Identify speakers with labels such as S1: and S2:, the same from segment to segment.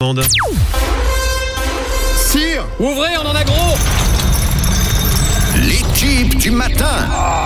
S1: commande.
S2: Sire,
S1: Ouvrez, on en a gros.
S2: l'équipe du matin.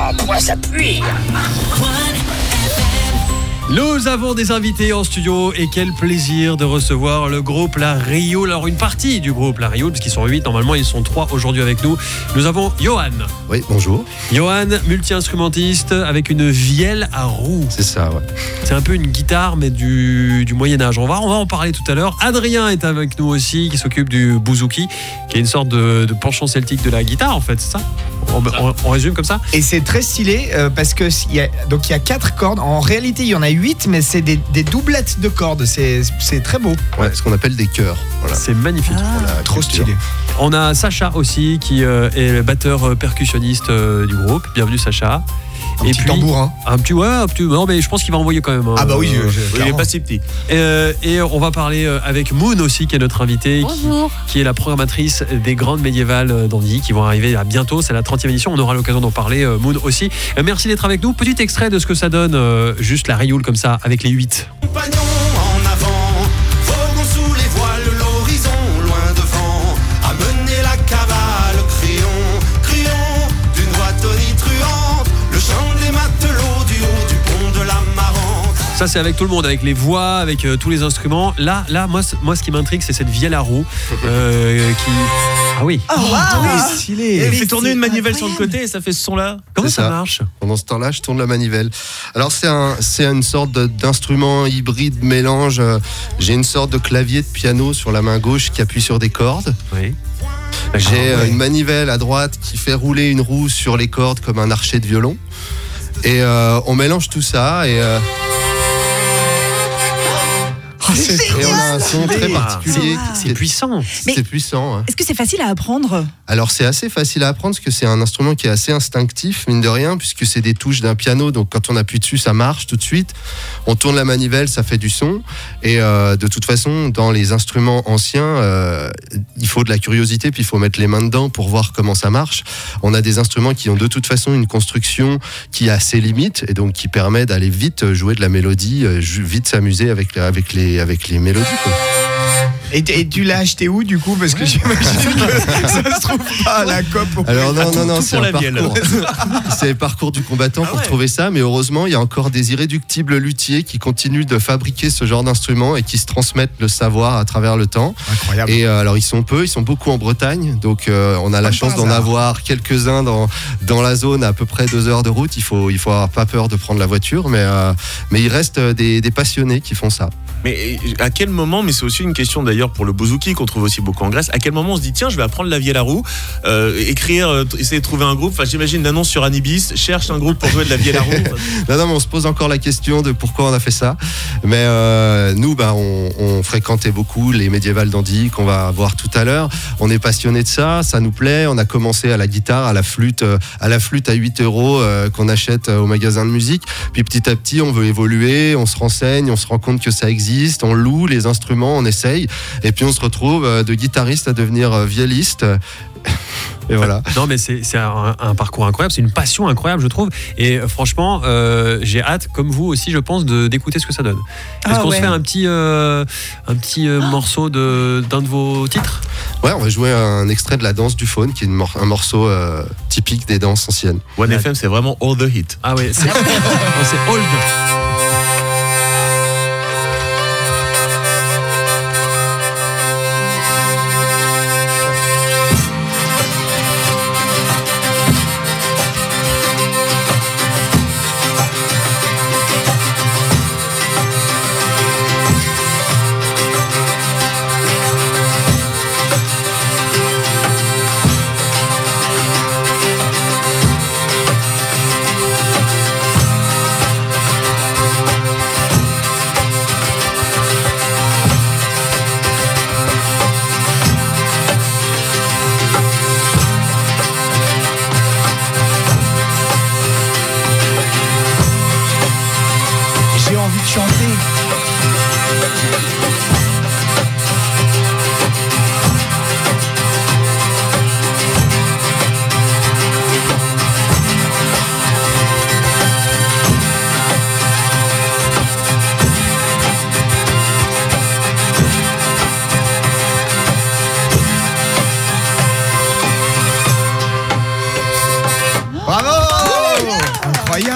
S1: Nous avons des invités en studio et quel plaisir de recevoir le groupe La Rioule. Alors une partie du groupe La Rioule, parce qu'ils sont 8, normalement ils sont 3 aujourd'hui avec nous. Nous avons Johan.
S3: Oui, bonjour.
S1: Johan, multi-instrumentiste avec une vielle à roue.
S3: C'est ça, ouais.
S1: C'est un peu une guitare mais du Moyen-Âge. On va en parler tout à l'heure. Adrien est avec nous aussi, qui s'occupe du bouzouki, qui est une sorte de penchant celtique de la guitare en fait, c'est ça ? On résume comme ça ?
S4: Et c'est très stylé parce que il y a 4 cordes. En réalité, il y en a 8, mais c'est des doublettes de cordes. C'est très beau.
S3: Ouais, ce qu'on appelle des chœurs. Voilà.
S1: C'est magnifique.
S3: Voilà,
S4: Trop
S3: culture.
S4: stylé.
S1: On a Sacha aussi qui est le batteur percussionniste du groupe. Bienvenue Sacha.
S4: Un petit tambourin.
S1: Un petit. Non mais je pense qu'il va envoyer quand même.
S4: Ah bah oui,
S5: Il est pas si petit.
S1: Et on va parler avec Moon aussi, qui est notre invitée, qui est la programmatrice des grandes médiévales d'Andy, qui vont arriver à bientôt. C'est la 30e édition. On aura l'occasion d'en parler. Moon aussi. Merci d'être avec nous. Petit extrait de ce que ça donne, juste la Rioule comme ça, avec les 8.
S6: Compagnons en avant, voguons sous les voiles, l'horizon loin devant, amenez la cavale, crions d'une voix tonitruante, le chant des matelots du haut du pont de la Marante.
S1: Ça c'est avec tout le monde, avec les voix, avec tous les instruments. Là moi ce qui m'intrigue, c'est cette vielle à roue qui... Ah oui.
S4: Stylé.
S5: Et
S7: Mais
S5: fait tourner
S7: c'est
S5: une manivelle sur le
S7: incroyable.
S5: côté et ça fait ce son-là.
S1: Comment
S3: C'est
S1: ça
S3: ça.
S1: marche ?
S3: Pendant ce temps-là, je tourne la manivelle. Alors, c'est une sorte d'instrument hybride mélange. J'ai une sorte de clavier de piano sur la main gauche qui appuie sur des cordes.
S1: Oui.
S3: J'ai une manivelle à droite qui fait rouler une roue sur les cordes comme un archet de violon. Et on mélange tout ça et on a un son très particulier.
S1: C'est puissant.
S7: Mais-
S3: C'est puissant. Hein.
S7: Est-ce que c'est facile à apprendre ?
S3: Alors c'est assez facile à apprendre parce que c'est un instrument qui est assez instinctif, mine de rien, puisque c'est des touches d'un piano, donc quand on appuie dessus, ça marche tout de suite. On tourne la manivelle, ça fait du son. Et de toute façon, dans les instruments anciens, il faut de la curiosité, puis il faut mettre les mains dedans pour voir comment ça marche. On a des instruments qui ont de toute façon une construction qui a ses limites, et donc qui permet d'aller vite jouer de la mélodie, vite s'amuser avec les mélodies, quoi.
S4: Et tu l'as acheté où du coup? Parce que j'imagine que ça se trouve pas à la COP.
S3: Alors non,
S5: tout
S3: c'est
S5: pour
S3: un
S5: la vielle.
S3: parcours. C'est le parcours du combattant pour trouver ça, mais heureusement, il y a encore des irréductibles luthiers qui continuent de fabriquer ce genre d'instruments et qui se transmettent le savoir à travers le temps.
S4: Incroyable.
S3: Et alors ils sont beaucoup en Bretagne, donc on a la
S4: Comme
S3: chance
S4: par
S3: d'en
S4: hasard.
S3: avoir quelques-uns dans la zone, à peu près 2 heures de route. Il faut avoir pas peur de prendre la voiture, mais il reste des passionnés qui font ça.
S5: Mais à quel moment, mais c'est aussi une question d'ailleurs pour le bouzouki qu'on trouve aussi beaucoup en Grèce, à quel moment on se dit tiens je vais apprendre la vielle à roue, essayer de trouver un groupe, enfin j'imagine une annonce sur Anibis, cherche un groupe pour jouer de la vielle à roue.
S3: Non, mais on se pose encore la question de pourquoi on a fait ça. Mais nous, on fréquentait beaucoup les médiévales d'Andy qu'on va voir tout à l'heure. On est passionné de ça, ça nous plaît. On a commencé à la guitare, à la flûte à 8 € qu'on achète au magasin de musique. Puis petit à petit, on veut évoluer, on se renseigne, on se rend compte que ça existe, on loue les instruments, on essaye. Et puis on se retrouve de guitariste à devenir violiste. Et voilà.
S1: Non mais c'est un parcours incroyable, c'est une passion incroyable je trouve. Et franchement, j'ai hâte, comme vous aussi je pense, d'écouter ce que ça donne. Est-ce qu'on se fait un petit morceau d'un de vos titres ?
S3: Ouais, on va jouer un extrait de la danse du faune, qui est un morceau typique des danses anciennes.
S5: One FM c'est vraiment all the hit.
S1: Ah ouais, c'est Old.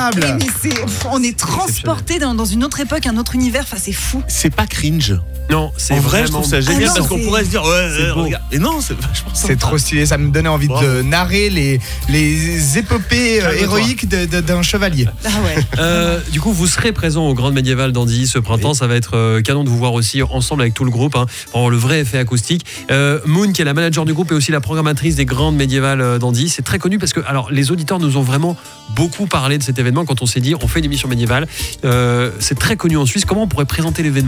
S4: adorable.
S2: Mais on est transporté dans une autre époque, un autre univers. Enfin, c'est fou.
S5: C'est pas cringe.
S1: Non, c'est
S5: En vrai, je
S1: vraiment...
S5: trouve ça génial
S2: non,
S5: parce qu'on
S2: c'est-
S5: pourrait se dire
S1: c'est beau.
S5: regarde. Et non, c'est vachement sympa.
S4: C'est trop stylé, ça me donnait envie
S5: Bravo.
S4: de narrer les épopées
S5: Calme-toi.
S4: héroïques d'un chevalier.
S2: Ah ouais.
S1: Du coup, vous serez présent au Grand Médiéval d'Andy ce printemps. Ça va être canon de vous voir aussi ensemble avec tout le groupe, pour avoir le vrai effet acoustique. Moon, qui est la manager du groupe et aussi la programmatrice des Grandes Médiévales d'Andy, c'est très connu parce que alors, les auditeurs nous ont vraiment beaucoup parlé de cet événement quand on s'est dit on fait une émission médiévale. C'est très connu en Suisse. Comment on pourrait présenter l'événement ?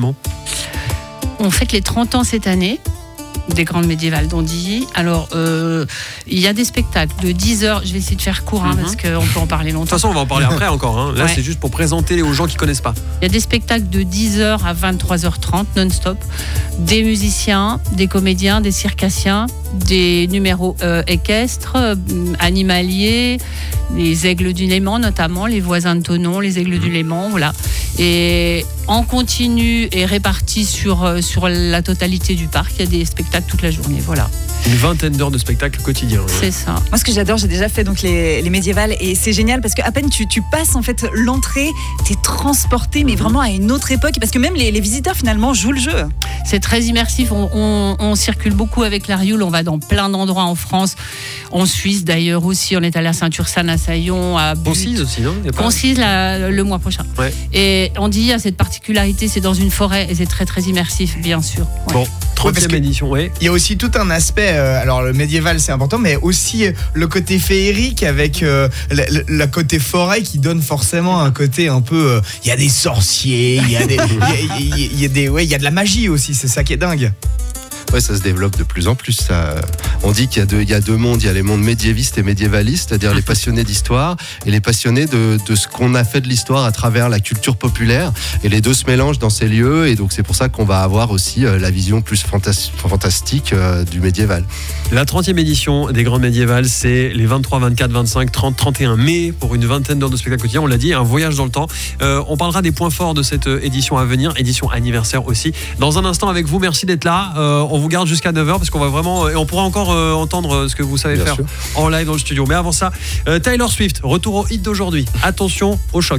S7: On fête les 30 ans cette année des Grandes Médiévales d'Andy. Alors, il y a des spectacles de 10h. Je vais essayer de faire court parce qu'on peut en parler
S1: De toute
S7: longtemps.
S1: façon, on va en parler après encore. Là,
S7: Ouais.
S1: c'est juste pour présenter aux gens qui connaissent pas.
S7: Il y a des spectacles de 10h à 23h30 non-stop. Des musiciens, des comédiens, des circassiens, des numéros équestres, animaliers, les aigles du Léman notamment, les voisins de Thonon, les aigles du Léman, voilà. Et en continu et répartis sur la totalité du parc, il y a des spectacles toute la journée, voilà.
S1: Une vingtaine d'heures de spectacle quotidien.
S7: C'est ça.
S2: Moi, ce que j'adore, j'ai déjà fait donc les médiévales et c'est génial parce qu'à peine tu passes en fait l'entrée, t'es transporté mais vraiment à une autre époque parce que même les visiteurs finalement jouent le jeu.
S7: C'est très immersif. On circule beaucoup avec la Rioule. On va dans plein d'endroits en France, en Suisse d'ailleurs aussi. On est allé à Saint-Ursanne, à Saillon, à Butte.
S1: Concise aussi, non ? Il y a pas-
S7: Concise le mois prochain.
S1: Ouais.
S7: Et Andy a cette particularité, c'est dans une forêt et c'est très très immersif, bien sûr. Ouais.
S1: Bon,
S4: Ouais,
S1: 30e
S4: parce que-
S1: édition, ouais.
S4: Il y a aussi tout un aspect, alors le médiéval c'est important, mais aussi le côté féerique avec la côté forêt qui donne forcément un côté un peu. Il y a des sorciers, il y a il y a de la magie aussi, c'est ça qui est dingue.
S3: Ouais, ça se développe de plus en plus. On dit qu'il y a deux mondes. Il y a les mondes médiévistes et médiévalistes, c'est-à-dire les passionnés d'histoire et les passionnés de ce qu'on a fait de l'histoire à travers la culture populaire. Et les deux se mélangent dans ces lieux. Et donc, c'est pour ça qu'on va avoir aussi la vision plus fantastique du médiéval.
S1: La 30e édition des Grandes Médiévales, c'est les 23, 24, 25, 30, 31 mai pour une vingtaine d'heures de spectacle quotidien. On l'a dit, un voyage dans le temps. On parlera des points forts de cette édition à venir, édition anniversaire aussi. Dans un instant avec vous, merci d'être là. On vous garde jusqu'à 9h parce qu'on va vraiment... Et on pourra encore entendre ce que vous savez
S3: Bien
S1: faire
S3: sûr.
S1: en live dans le studio. Mais avant ça, Taylor Swift, retour au hit d'aujourd'hui. Attention au choc.